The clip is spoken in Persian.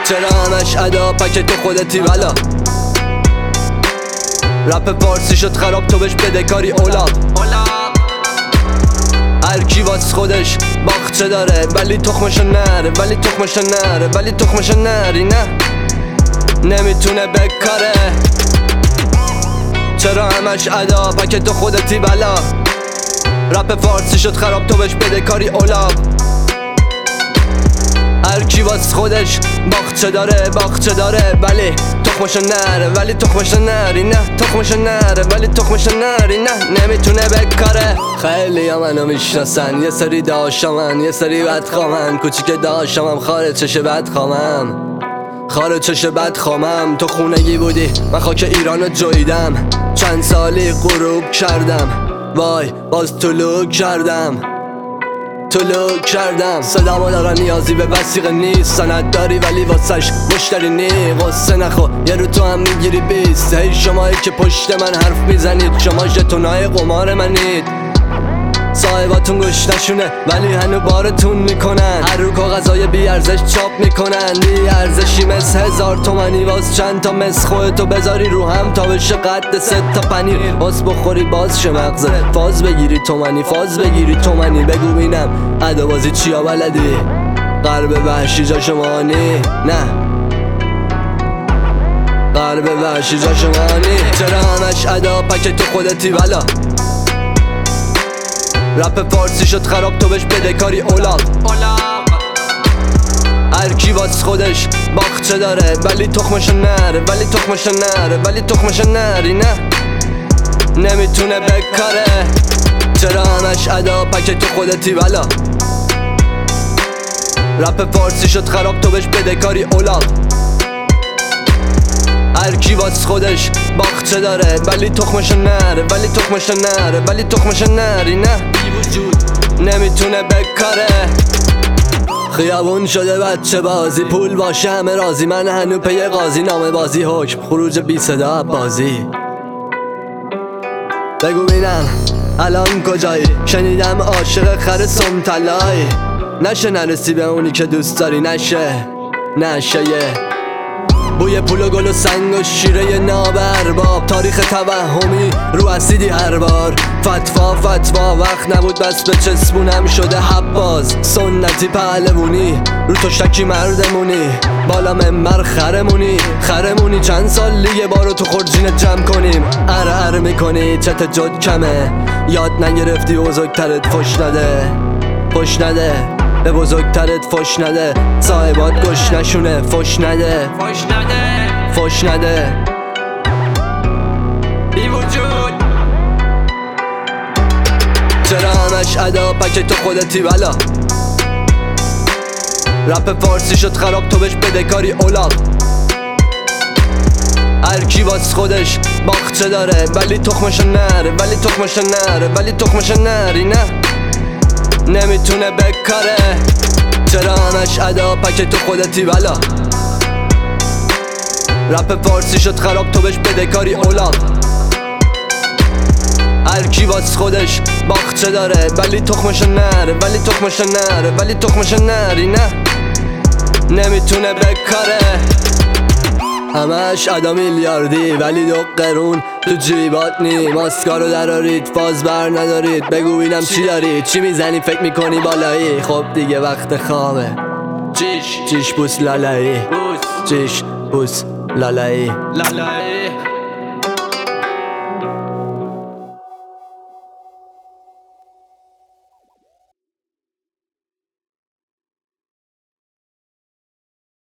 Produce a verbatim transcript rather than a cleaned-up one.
چرا همش ادا پک تو خودتی بلا. رپ فارسی شد خراب تو بهش بده کاری اولاب. هر کی واس خودش باخچه داره ولی تخمشو نره، ولی تخمشو نره، ولی تخمشو نری نه نمیتونه بکاره. چرا همش ادا پک تو خودتی بلا. رپ فارسی شد خراب تو بهش بده کاری اولاب. هر کی واس خودش باخچه داره باخچه داره ولی تخمشو نره، ولی تخمشو نری نه تخمشو نره، ولی تخمشو نری نه نمیتونه بکاره. خیلی ها منو میشناسن، یه سری داشتمن یه سری بدخوامن. کوچیک داشتمم خاره چشه بدخوامم، خاره چشه بدخوامم. تو خونگی بودی من خاک ایرانو جویدم، چند سالی غروب کردم وای باز طلوع کردم طلوع کردم. صدامو دارن نیازی به وثیقه نیست، سند داری ولی واسش مشتری نی. قصه نخو یه رو تو هم میگیری بیست. هی شمایی که پشت من حرف میزنید شما ژتونای قمار منید. صاحباتون گوش نشونه ولی هنو بارتون میکنن. هر رو کاغذای بی ارزش چاپ میکنن. بی ارزشی مثل هزار تومنی واس چند تا مس خودتو بذاری رو هم تا بشه قد سه تا پنیر. واس بخوری باز شه مغزه، فاز بگیری تومنی فاز بگیری تومنی. بگو بینم ادا بازی چیا بلدی؟ غرب وحشی جا شمانی نه غرب وحشی جا شمانی. چرا همش ادا پک تو خودتی بلا. رپ فارسی شد خراب تو بهش بده کاری اولاب. هر کی واس خودش باخچه داره ولی تخمشو نره، ولی تخمشو نره، ولی تخمشو نری نه نمیتونه بکاره. چرا همش ادا پک تو خودتی بلا. رپ فارسی شد خراب تو بهش بده کاری اولاب. هر کی واس خودش باخچه داره ولی تخمشو نره، ولی تخمشو نره، ولی تخمشو نری نه نمیتونه بکاره. خیابون شده بچه بازی، پول باشه همه راضی. من هنو پی قاضی، نامه بازی حکم خروج بی صدا بازی. بگو بینم الان کجایی؟ شنیدم عاشق خر سمتلای. نشه نرسی به اونی که دوست داری، نشه نشه یه بوی پول و گل و سنگ و شیره نابرباب. تاریخ توهمی رو اسیدی هر بار. فتوا فتوا وقت نبود بس به چسبونم شده حباز. سنتی پهلوونی رو تو شکی مردمونی. بالا منبر خرمونی خرمونی. چند سال یه بارو تو خورجین جمع کنیم. ار ار میکنی چت جد کمه. یاد نگرفتی بزرگترت فش نده فش نده به بزرگترت فش نده. صاحبات گوش نشونه فش نده فش نده فش نده بی وجود. چرا همش ادا پک تو خودتی بلا. رپ فارسی شد خراب تو بهش بده کاری اولاب. هر کی واس خودش باخچه داره ولی تخمشو نره، ولی تخمشو نره، ولی تخمشو نری نه نمیتونه بکاره. چرا همش ادا پک تو خودتی بلا. رپ فارسی شد خراب تو بهش بده کاری اولاب. هر کی واس خودش باخچه داره ولی تخمشو نره، ولی تخمشو نره، ولی تخمشو نری نه نمیتونه بکاره. همش ادا میلیاردی ولی دو قرون تو جیبات نی. ماسکارو درارید فاز بر ندارید. بگو بینم چی داری؟ چی میزنی فکر میکنی بالایی؟ خب دیگه وقت خوابه. چیش چیش بوس لالایی بوس چیش بوس لالایی لالایی